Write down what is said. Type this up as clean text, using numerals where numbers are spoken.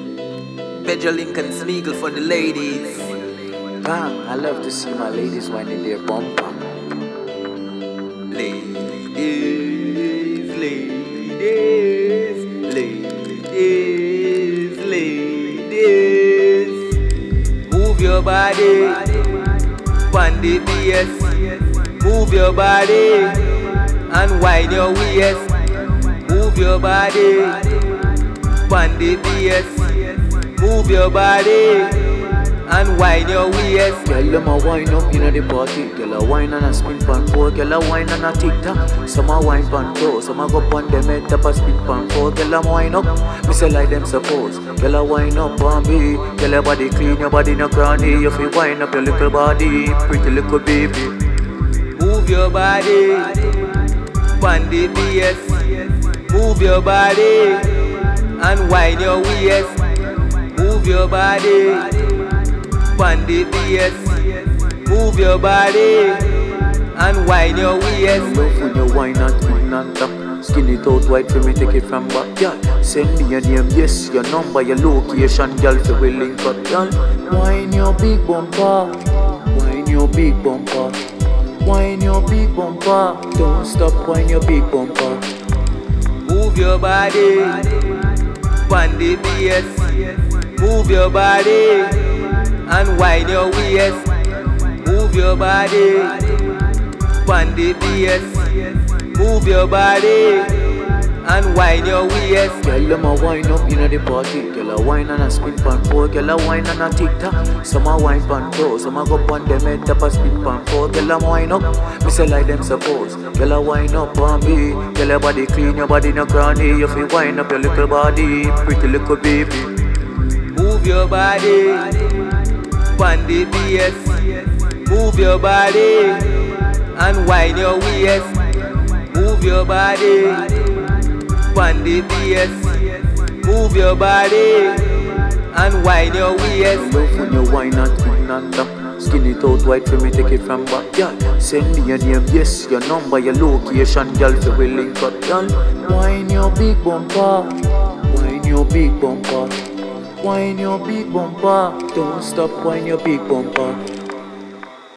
Pedro Lincoln Smeagol for the ladies. Bang, I love to see my ladies winding their bumper. Ladies, ladies, ladies, ladies. Move your body, on the BS. Move your body, and wind your waist. Move your body, on the BS. Move your body, and wind your waist. Girl, them a wine up inna the party. Girl a wine and a spin pan four. Girl a wine and a tick tock. Some a wine pan toe. Some a go pon them head up a spin pan four. Girl a wine up, me say like them suppose. Girl a wine up on me. Girl your body clean, your body no cranny. You feel wine up your little body, pretty little baby. Move your body, on the BS. Move your body, and wind your waist. Move your body, on the BS. Move your body, and wind your waist. Love when you wine and twin and tap. Skin it out white for me, take it from back, girl. Send me your name, yes, your number, your location, girl, for we link up, girl. Wine your big bumper, wine your big bumper, wine your big bumper. Don't stop, wine your big bumper. Move your body, on the BS. Move your body, and wind your waist. Move your body, on the BS. Move your body, and wind your waist. Girl, them a wine up inna the party. Girl a wine and a spin pan four. Girl a wine and a tick tock. Some a wine pan toe. Some a go pon them head up a spin pan four. Girl a wine up, me say like them suppose. Girl a wine up on me. Girl your body clean, your body no cranny. You feel wine up your little body, pretty little baby. Move your body, on the BS. Move your body, and wind your waist. Move your body, on the BS. Move your body, and wind your waist. Love when you wine and twin and tap. Skin it out white for me, take it from back, girl. Send me your name, yes, your number, your location, girl, for we link up, girl. Wine your big bumper, wine your big bumper, wine your big bumper. Don't stop, wine your big bumper.